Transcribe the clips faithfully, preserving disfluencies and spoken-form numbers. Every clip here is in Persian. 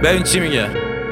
ببین چی میگه،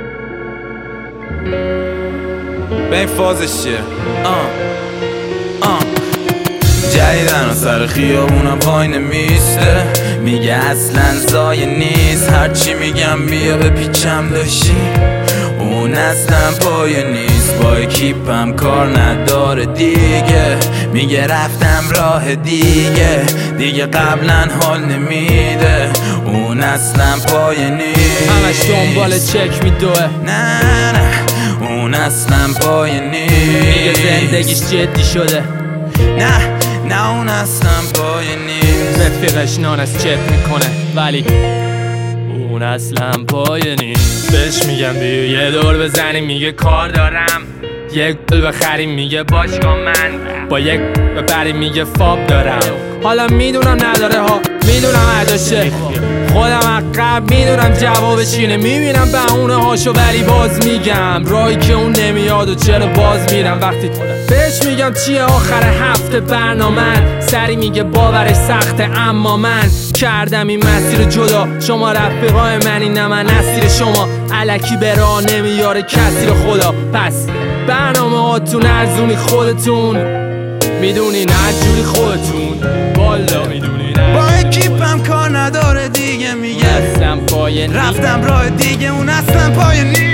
ببین فازش چیه. آه آه جدیدن و سر خیابونم پای نمیسته، میگه اصلا زایه نیست، هرچی میگم بیا به پیچم داشتی، اون اصلا پای نیست، با اکیپم کار نداره دیگه، میگه رفتم راه دیگه، دیگه قبلا حال نمیده، اون اصلا پای نیست، همش دنبال چک میدوه، نه نه اون اصلا پای نیست، میگه زندگیش جدی شده، نه نه اون اصلا پای نیست، رفیقش نان از چت میکنه ولی اون اصلا پای نیست. بهش میگم بیا یه دور بزنیم، میگه کار دارم، یک گل بخریم میگه باشگاه من، با یک ببریم میگه فاب دارم، حالا میدونم نداره ها، میدونم نداشه، خودم عقب میدونم جوابش اینه، میبینم بهونه هاشو ولی باز میگم راهی که اون نمیاد و چرا باز میرم، وقتی بهش میگم چیه آخر هفته برنامه، سری میگه باورش سخته اما من کردم این مسیر جدا، شما رفیقای منی نه من اسیر شما، الکی به راه نمیاره کسی رو خدا، پس برنامه هاتون ارزونی خودتون میدونین هرجوری خودتون، والا میدونین با اکیپم کار نداره دیگه، میگه اصلا پای نیست، رفتم راه دیگه اون اصلا پای نیست،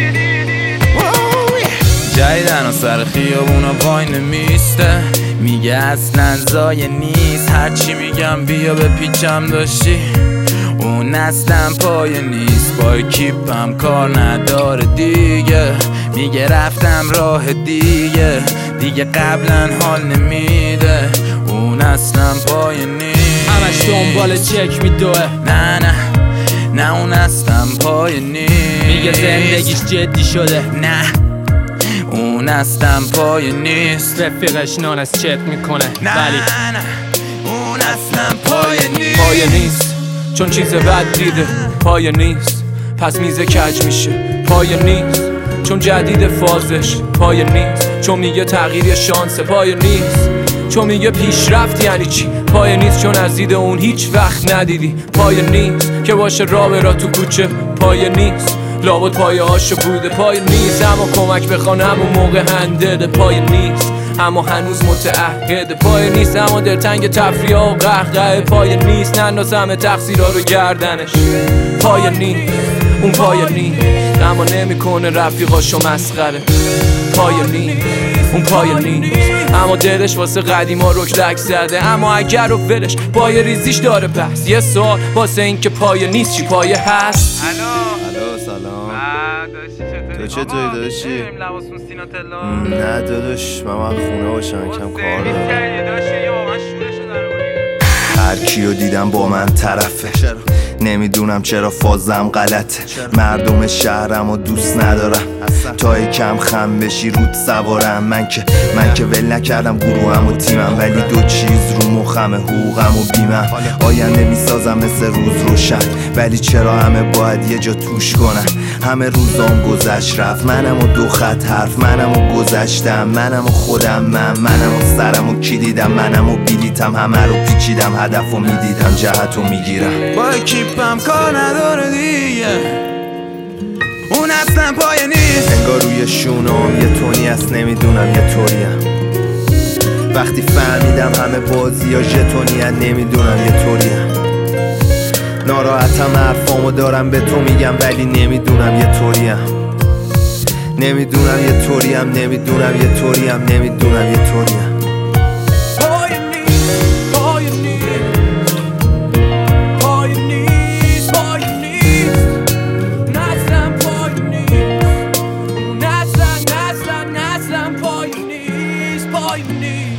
جدیدن و سر خیابونا وای نمیسته، میگه اصلا زایه نیست، هرچی میگم بیا به پیچم داشتی، اون اصلا پای نیست، با اکیپم کار نداره دیگه، میگه رفتم راه دیگه، دیگه قبلا حال نمیده، اون اصلا پای نیست، همش دنبال چک میدوه، نه نه نه اون اصلا پای نیست، میگه زندگیش جدی شده، نه اون اصلا پای نیست، رفیقش نان از چت میکنه نه ولی نه اون اصلا پای نیست، پای نیست چون چیز بد دیده، پای نیست پس میزه کج میشه، پای نیست چون جدید فازش، پای نیست چون میگه تغییر شانسه، پای نیست چون میگه پیشرفت یعنی چی، پای نیست چون از دید اون هیچ وقت ندیدی، پای نیست که باشه راه برا تو کوچه، پای نیست لابد پایه هاشو بوده، پای نیست اما کمک بخوان همون موقع هندده، پای نیست اما هنوز متعهده، پای نیست اما دلتنگ تفریح و قهقه، پای نیست ننداز همه تقصیرها رو گردنش، پای نیست اون پای نیست اما نمیکنه رفیقاشو مسخره، پای نیست اون پای نیست اما دلش واسه قدیما رکلک زده، اما اگر رو ولش پای ریزیش داره بس، یه سوال واسه این که پای نیست چی پایه هست؟ الو الو سلام. داداشی چطوری؟ تو چطوری داداشی؟ بریم لباسون سینا تلا. نه داداش من باید خونه باشم کم کار دارم، داداشی یا واقعا شورشو در آوردی. هر کیو دیدم با من طرفه، نمیدونم چرا فازم غلطه، مردم شهرم و دوست ندارم، تا یکم خم بشی رود سوارم، من که من که ول نکردم گروهم و تیمم، ولی دو چیز رو مخمه حقوقم و بیمم، آینده میسازم مثل روز روشن، ولی چرا همه باید یه جا توش کنن، همه روزام گذشت رفت، منم و دو خط حرف، منم و گذشتم، منم و خودم، من منم و سرم و کی دیدم، منم و بیلیتم، همه رو پیچیدم، هدف و میدیدم، جهت و میگیرم، با اکیپم کار نداره دیگه، اون اصلا پای نیست، انگار روی شونام یه تونی هست، نمیدونم یه طوریم، وقتی فهمیدم همه بازی ها ژتونی هست، نمیدونم یه طوریم، ناراحتم حرفامو دارم به تو میگم ولی نمیدونم یه طوریم، نمیدونم یه طوریم، نمیدونم یه طوریم، نمیدونم یه طوریم، پای نیست پای نیست پای نیست پای نیست نسلم پای نیست نسلم نسلم نسلم پای نیست پای نیست